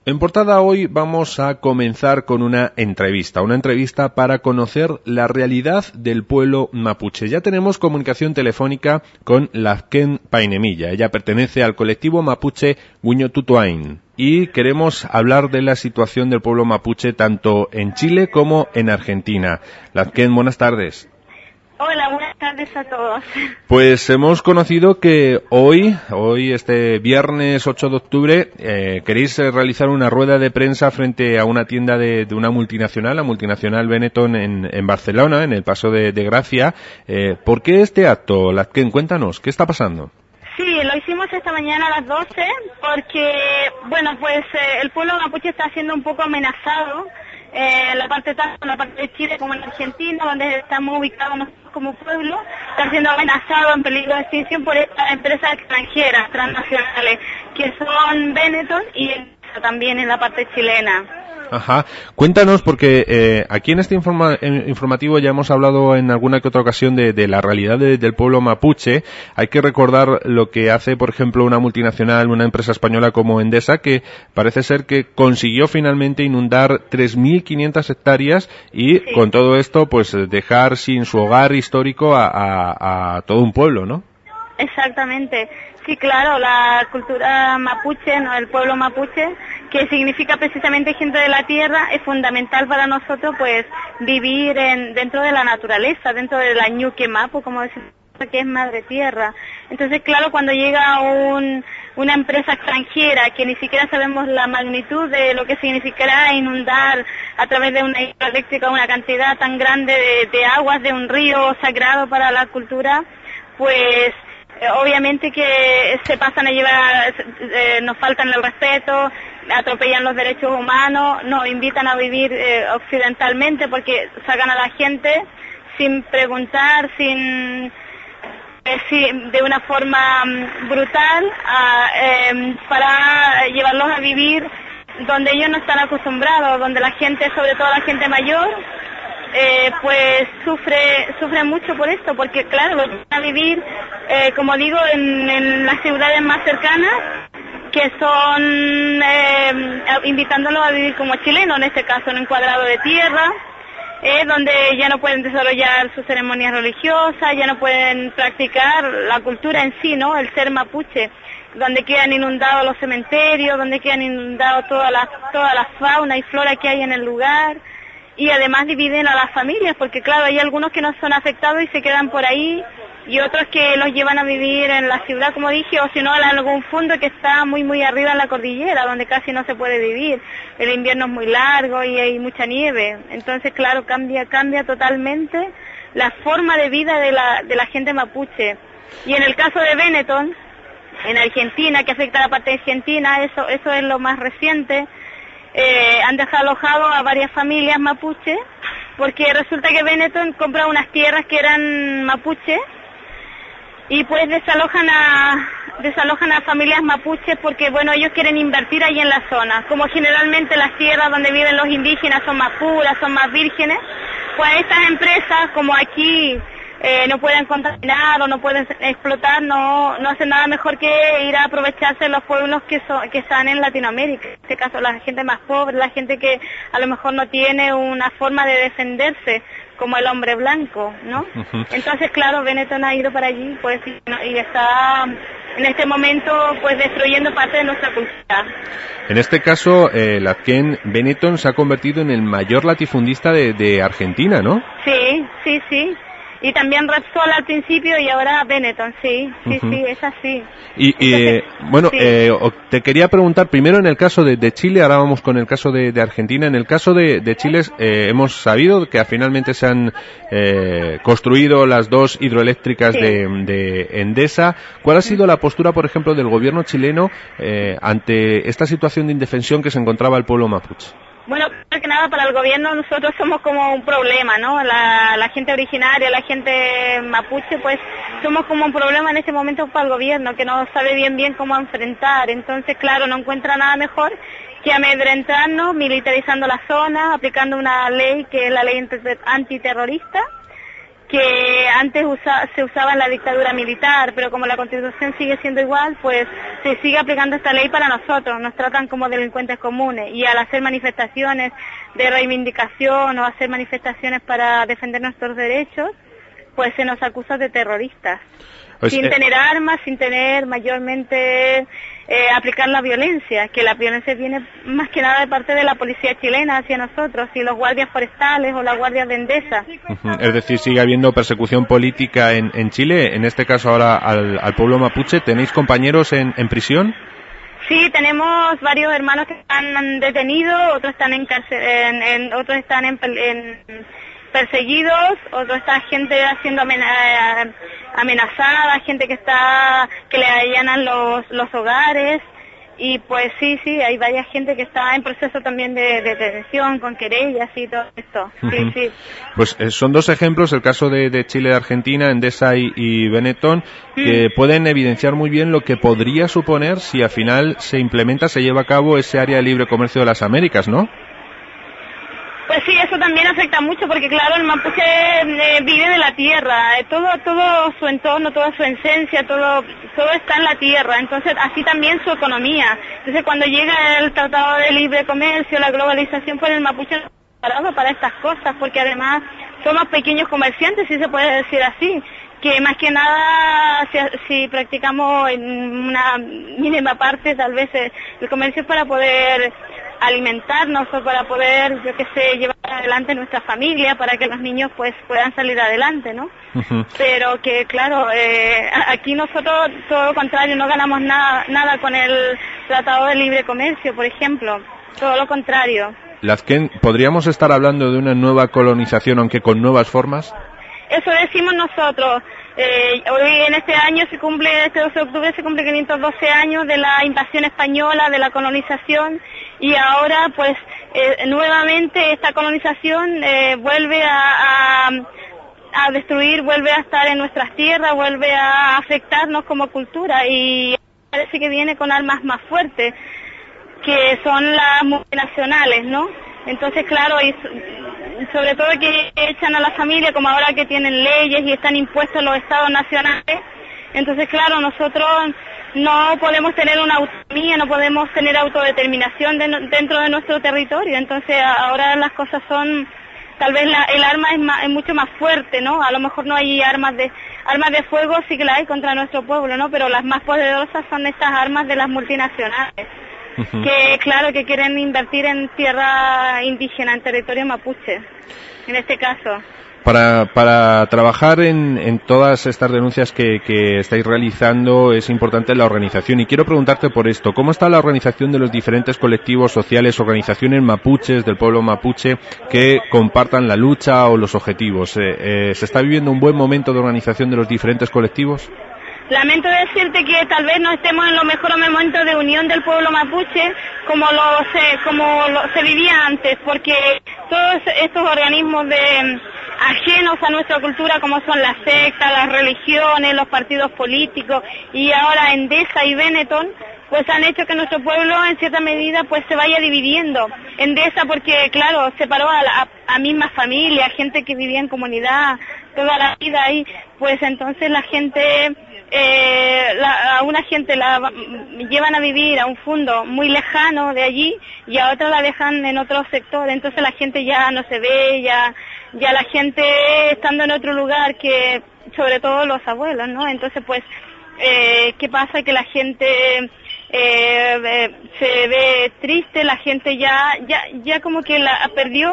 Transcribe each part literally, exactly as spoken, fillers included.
En portada hoy vamos a comenzar con una entrevista, una entrevista para conocer la realidad del pueblo mapuche. Ya tenemos comunicación telefónica con Lazken Painemilla. Ella pertenece al colectivo mapuche Guñotutuain y queremos hablar de la situación del pueblo mapuche tanto en Chile como en Argentina. Lazken, buenas tardes. Hola, buenas tardes a todos. Pues hemos conocido que hoy, hoy este viernes ocho de octubre, eh, queréis realizar una rueda de prensa frente a una tienda de, de una multinacional, la multinacional Benetton en, en Barcelona, en el Paso de, de Gracia. Eh, ¿Por qué este acto, Lazken? Cuéntanos, ¿qué está pasando? Sí, lo hicimos esta mañana a las doce porque, bueno, pues eh, el pueblo mapuche está siendo un poco amenazado. Eh, la parte tanto en la parte de Chile como en Argentina, donde estamos ubicados nosotros como pueblo, están siendo amenazados en peligro de extinción por estas empresas extranjeras, transnacionales, que son Benetton y también en la parte chilena. Ajá. Cuéntanos, porque eh, aquí en este informa en informativo ya hemos hablado en alguna que otra ocasión de, de la realidad de, del pueblo mapuche. Hay que recordar lo que hace, por ejemplo, una multinacional, una empresa española como Endesa, que parece ser que consiguió finalmente inundar tres mil quinientas hectáreas y sí, con todo esto, pues dejar sin su hogar histórico a, a, a todo un pueblo, ¿no? Exactamente. Sí, claro, la cultura mapuche, ¿no? El pueblo mapuche, que significa precisamente gente de la tierra, es fundamental para nosotros, pues, vivir en, dentro de la naturaleza, dentro de la ñuque mapu, como decimos, que es madre tierra. Entonces, claro, cuando llega un, una empresa extranjera, que ni siquiera sabemos la magnitud de lo que significará inundar a través de una hidroeléctrica una cantidad tan grande de, de aguas de un río sagrado para la cultura, pues, obviamente que se pasan a llevar, eh, nos faltan el respeto, atropellan los derechos humanos, nos invitan a vivir eh, occidentalmente porque sacan a la gente sin preguntar, sin, eh, sin de una forma um, brutal a, eh, para llevarlos a vivir donde ellos no están acostumbrados, donde la gente, sobre todo la gente mayor, Eh, pues sufre sufre mucho por esto, porque claro, van a vivir, eh, como digo, en, en las ciudades más cercanas, que son eh, invitándolos a vivir como chilenos, en este caso en un cuadrado de tierra, eh, donde ya no pueden desarrollar sus ceremonias religiosas, ya no pueden practicar la cultura en sí, ¿no? El ser mapuche, donde quedan inundados los cementerios, donde quedan inundados toda la, toda la fauna y flora que hay en el lugar. Y además dividen a las familias, porque claro, hay algunos que no son afectados y se quedan por ahí, y otros que los llevan a vivir en la ciudad, como dije, o si no, en algún fondo que está muy muy arriba en la cordillera, donde casi no se puede vivir. El invierno es muy largo y hay mucha nieve. Entonces, claro, cambia cambia totalmente la forma de vida de la, de la gente mapuche. Y en el caso de Benetton, en Argentina, que afecta a la parte argentina, eso, eso es lo más reciente. Eh, han desalojado a varias familias mapuche, porque resulta que Benetton compra unas tierras que eran mapuche y pues desalojan a desalojan a familias mapuches porque, bueno, ellos quieren invertir ahí en la zona. Como generalmente las tierras donde viven los indígenas son más puras, son más vírgenes, pues estas empresas, como aquí Eh, no pueden contaminar o no pueden explotar, no no hacen nada mejor que ir a aprovecharse de los pueblos que son, que están en Latinoamérica, en este caso la gente más pobre, la gente que a lo mejor no tiene una forma de defenderse como el hombre blanco, ¿no? Uh-huh. Entonces, claro, Benetton ha ido para allí, pues, y, y está en este momento, pues, destruyendo parte de nuestra cultura. En este caso, eh, Lazken, Benetton se ha convertido en el mayor latifundista de, de Argentina, ¿no? Sí, sí, sí. Y también Repsol al principio y ahora Benetton, sí, sí, uh-huh. sí, es así. Y, y Entonces, bueno, sí. eh, te quería preguntar primero en el caso de, de Chile, ahora vamos con el caso de, de Argentina. En el caso de, de Chile eh, hemos sabido que finalmente se han eh, construido las dos hidroeléctricas sí. de, de Endesa. ¿Cuál ha sido la postura, por ejemplo, del gobierno chileno eh, ante esta situación de indefensión que se encontraba el pueblo mapuche? Bueno, primero que nada, para el gobierno nosotros somos como un problema, ¿no? La, la gente originaria, la gente mapuche, pues somos como un problema en este momento para el gobierno, que no sabe bien bien cómo enfrentar. Entonces, claro, no encuentra nada mejor que amedrentarnos, militarizando la zona, aplicando una ley que es la ley antiterrorista, que antes usa, se usaba en la dictadura militar, pero como la Constitución sigue siendo igual, pues se sigue aplicando esta ley para nosotros, nos tratan como delincuentes comunes, y al hacer manifestaciones de reivindicación o hacer manifestaciones para defender nuestros derechos, pues se nos acusa de terroristas. Pues, sin eh... tener armas, sin tener mayormente eh, aplicar la violencia, que la violencia viene más que nada de parte de la policía chilena hacia nosotros, y los guardias forestales o las guardias de Endesa. Uh-huh. Es decir, sigue habiendo persecución política en, en Chile, en este caso ahora al, al pueblo mapuche. ¿Tenéis compañeros en, en prisión? Sí, tenemos varios hermanos que están detenidos, otros están en cárcel, en, en, otros están en, en perseguidos, otros está gente siendo amenazada, gente que está que le allanan los los hogares, y pues sí, sí, hay varias gente que está en proceso también de, de detención con querellas y todo esto. Sí, uh-huh. sí. Pues eh, son dos ejemplos, el caso de, de Chile y de Argentina, Endesa y, y Benetton, que mm. pueden evidenciar muy bien lo que podría suponer si al final se implementa, se lleva a cabo ese área de libre comercio de las Américas, ¿no? Pues sí, eso también afecta mucho, porque claro, el mapuche eh, vive de la tierra, eh, todo todo su entorno, toda su esencia, todo todo está en la tierra, entonces así también su economía. Entonces cuando llega el Tratado de Libre Comercio, la globalización, pues el mapuche no está preparado para estas cosas, porque además somos pequeños comerciantes, si se puede decir así, que más que nada si, si practicamos en una mínima parte tal vez eh, el comercio es para poder alimentarnos o para poder, yo qué sé, llevar adelante nuestra familia, para que los niños pues puedan salir adelante, ¿no? Uh-huh. Pero que claro, eh, aquí nosotros todo lo contrario, no ganamos nada nada con el Tratado de Libre Comercio, por ejemplo, todo lo contrario. Lazken, ¿podríamos estar hablando de una nueva colonización, aunque con nuevas formas? Eso decimos nosotros. Eh, hoy en este año se cumple, este doce de octubre se cumple quinientos doce años de la invasión española, de la colonización, y ahora pues eh, nuevamente esta colonización eh, vuelve a, a, a destruir, vuelve a estar en nuestras tierras, vuelve a afectarnos como cultura, y parece que viene con armas más fuertes, que son las multinacionales, ¿no? Entonces, claro, y sobre todo que echan a la familia, como ahora que tienen leyes y están impuestos los estados nacionales. Entonces, claro, nosotros no podemos tener una autonomía, no podemos tener autodeterminación de, dentro de nuestro territorio. Entonces, ahora las cosas son, tal vez la, el arma es, más, es mucho más fuerte, ¿no? A lo mejor no hay armas de armas de fuego, sí que la hay contra nuestro pueblo, ¿no? Pero las más poderosas son estas armas de las multinacionales. Uh-huh. Que claro, que quieren invertir en tierra indígena, en territorio mapuche, en este caso. Para, para trabajar en, en todas estas denuncias que, que estáis realizando es importante la organización, y quiero preguntarte por esto: ¿cómo está la organización de los diferentes colectivos sociales, organizaciones mapuches del pueblo mapuche que compartan la lucha o los objetivos? Eh, eh, ¿Se está viviendo un buen momento de organización de los diferentes colectivos? Lamento decirte que tal vez no estemos en los mejores momentos de unión del pueblo mapuche como lo se, como lo, se vivía antes, porque todos estos organismos de ajenos a nuestra cultura, como son las sectas, las religiones, los partidos políticos, y ahora Endesa y Benetton, pues han hecho que nuestro pueblo en cierta medida pues se vaya dividiendo. Endesa porque claro, separó a, la, a mismas familias, gente que vivía en comunidad toda la vida ahí, pues entonces la gente eh, la, a una gente la llevan a vivir a un fondo muy lejano de allí y a otra la dejan en otro sector, entonces la gente ya no se ve, ya ya la gente estando en otro lugar, que sobre todo los abuelos, ¿no? Entonces pues eh, ¿qué pasa? Que la gente eh, eh, se ve triste, la gente ya ya ya como que la perdió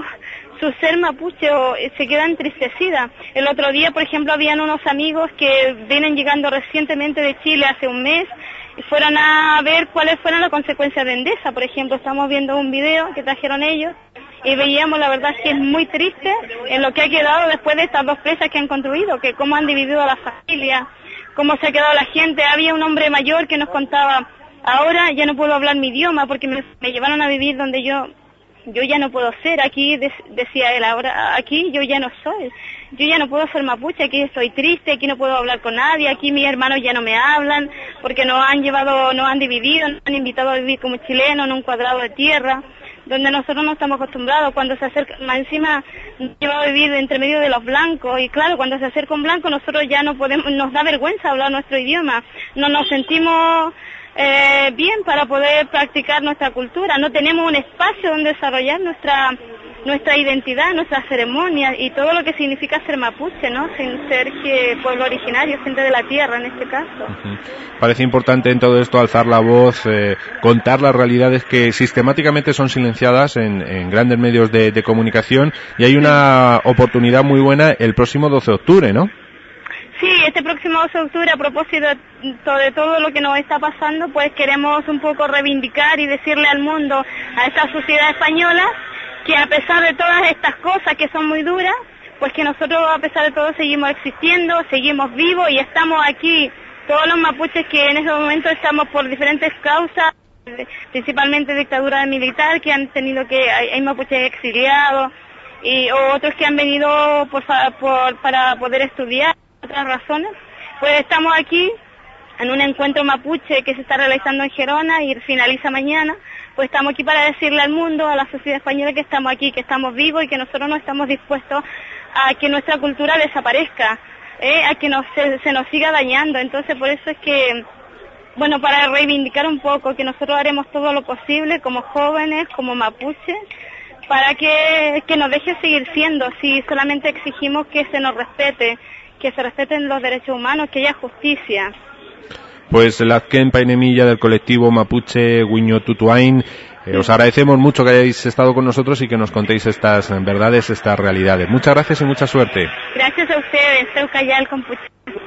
su ser mapuche o se queda entristecida. El otro día, por ejemplo, habían unos amigos que vienen llegando recientemente de Chile hace un mes y fueron a ver cuáles fueron las consecuencias de Endesa. Por ejemplo, estamos viendo un video que trajeron ellos y veíamos, la verdad, que es muy triste en lo que ha quedado después de estas dos presas que han construido, que cómo han dividido a la familia, cómo se ha quedado la gente. Había un hombre mayor que nos contaba: ahora ya no puedo hablar mi idioma porque me, me llevaron a vivir donde yo yo ya no puedo ser, aquí de, decía él, ahora aquí yo ya no soy, yo ya no puedo ser mapuche, aquí estoy triste, aquí no puedo hablar con nadie, aquí mis hermanos ya no me hablan porque nos han llevado, nos han dividido, nos han invitado a vivir como chilenos en un cuadrado de tierra. donde nosotros no estamos acostumbrados. Cuando se acerca, más encima lleva a vivir entre medio de los blancos, y claro, cuando se acerca un blanco nosotros ya no podemos, nos da vergüenza hablar nuestro idioma, no nos sentimos eh, bien para poder practicar nuestra cultura, no tenemos un espacio donde desarrollar nuestra nuestra identidad, nuestras ceremonias y todo lo que significa ser mapuche, ¿no? Sin ser que pueblo originario, gente de la tierra en este caso. Uh-huh. Parece importante en todo esto alzar la voz, eh, contar las realidades que sistemáticamente son silenciadas en, en grandes medios de, de comunicación, y hay una oportunidad muy buena el próximo doce de octubre, ¿no? Sí, este próximo doce de octubre, a propósito de todo lo que nos está pasando, pues queremos un poco reivindicar y decirle al mundo, a esta sociedad española, que a pesar de todas estas cosas que son muy duras, pues que nosotros a pesar de todo seguimos existiendo, seguimos vivos y estamos aquí, todos los mapuches que en este momento estamos por diferentes causas, principalmente dictadura militar, que han tenido que, hay, hay mapuches exiliados, y o otros que han venido por, por, para poder estudiar, otras razones, pues estamos aquí en un encuentro mapuche que se está realizando en Gerona y finaliza mañana. Pues estamos aquí para decirle al mundo, a la sociedad española, que estamos aquí, que estamos vivos y que nosotros no estamos dispuestos a que nuestra cultura desaparezca, ¿eh? a que nos, se, se nos siga dañando. Entonces, por eso es que, bueno, para reivindicar un poco, que nosotros haremos todo lo posible como jóvenes, como mapuches, para que, que nos deje seguir siendo, si solamente exigimos que se nos respete, que se respeten los derechos humanos, que haya justicia. Pues Lazken Painemilla del colectivo mapuche Guiñotutuain, eh, os agradecemos mucho que hayáis estado con nosotros y que nos contéis estas verdades, estas realidades. Muchas gracias y mucha suerte. Gracias a ustedes, Teucayal Compuche.